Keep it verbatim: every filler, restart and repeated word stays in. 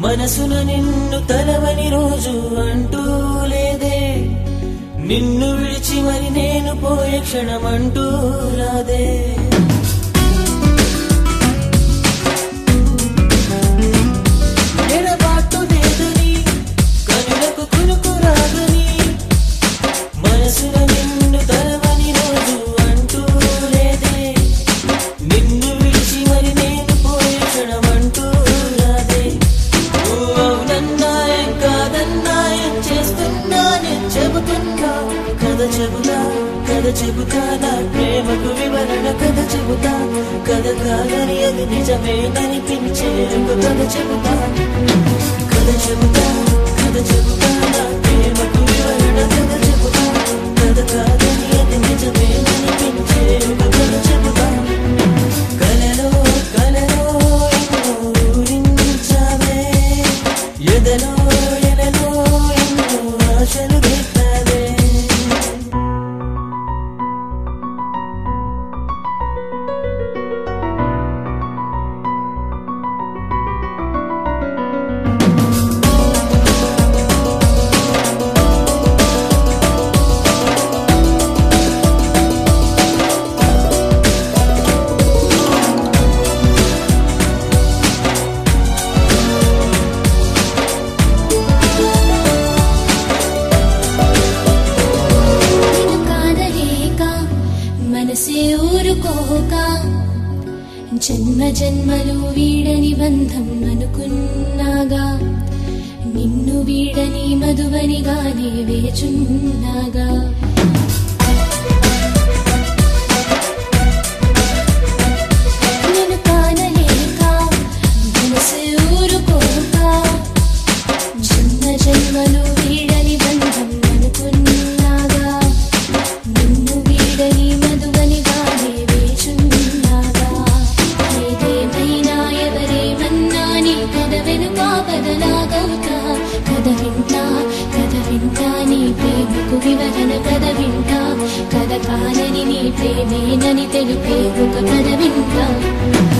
మనసున నిన్ను తలవని రోజు అంటూ లేదే, నిన్ను విడిచి మరి నేను పోయే క్షణమంటూ రాదే. ఎడబాటు లేదని కనులకు కునుకు రాదని, మనసున నిన్ను తలవని రోజు అంటూ లేదే, నిన్ను విడిచి మరి నేను పోయే క్షణమంటూ రాదే. అవునన్నాయే కాదన్నాయే చేస్తున్నానే చెబుతున్నా, కథ చెబుతా కథ చెబుతా నా ప్రేమకు వివరణ కథ చెబుతా, కథ కాదని అది నిజమేననిపించే కథ చెబుతా. కథ చెబుతా కథ చెబుతా నా ప్రేమకు వివరణ కథ చెబుతా, కథ కాదని అది నిజమేననిపించే కథ చెబుతా. కలలో కలలో ఎన్నో ఊరించావే, ఎదలో ఎలలో ఎన్నో ఆశలు పెట్టావే. మనసే ఊరుకోక జన్మ జన్మలు వీడని బంధం అనుకున్నాగా, నిన్ను వీడని మధువనిగానే వేచున్నాగా. నేను కానలేక మనసే ఊరుకోక జన్మ జన్మలు వీడని బంధం అనుకున్నాగా, నిన్ను వీడని మధువనిగానే వేచున్నాగా. ఏదేమైనా ఎవరేమన్నా నీ కథ వెనుక బదలాగవుతా, కథ వింటా కథ వింటా నీ ప్రేమకు వివరణ కథ వింటా, కథ కాలని నీ ప్రేమేనని తెలిపే ఒక కథ వింటా.